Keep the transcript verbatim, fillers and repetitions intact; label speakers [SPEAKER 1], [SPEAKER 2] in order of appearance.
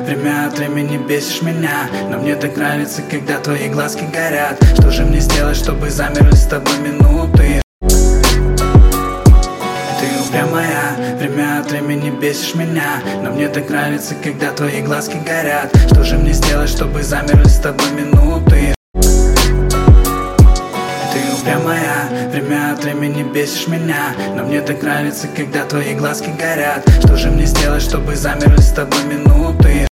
[SPEAKER 1] время от времени бесишь меня, но мне так нравится, когда твои глазки горят. Что же мне сделать, чтобы замерли с тобой минуты? Ты упрямая, время от времени бесишь меня, но мне так нравится, когда твои глазки горят. Что же мне сделать, чтобы замерли с тобой минуты? Ты упрямая, время от времени бесишь меня, но мне так нравится, когда твои глазки горят. Что же мне сделать, чтобы замерли с тобой минуты?